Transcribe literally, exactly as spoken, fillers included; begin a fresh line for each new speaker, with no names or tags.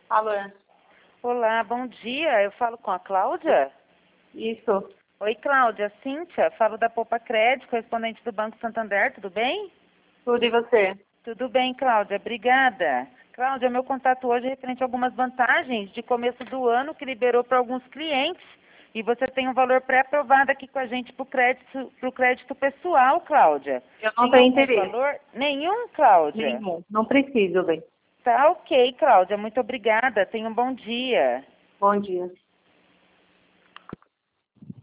Alô?
Olá, bom dia. Eu falo com a Cláudia?
Isso.
Oi, Cláudia. Cíntia, falo da Poupa Crédito, correspondente do Banco Santander, tudo bem?
Tudo e você?
Tudo bem, Cláudia. Obrigada. Cláudia, meu contato hoje é referente a algumas vantagens de começo do ano que liberou para alguns clientes. E você tem um valor pré-aprovado aqui com a gente para o crédito, pro crédito pessoal, Cláudia.
Eu não
Tem
tenho
algum
interesse.
valor? Nenhum, Cláudia?
Nenhum. Não preciso, bem.
Tá ok, Cláudia. Muito obrigada. Tenha um bom dia.
Bom dia.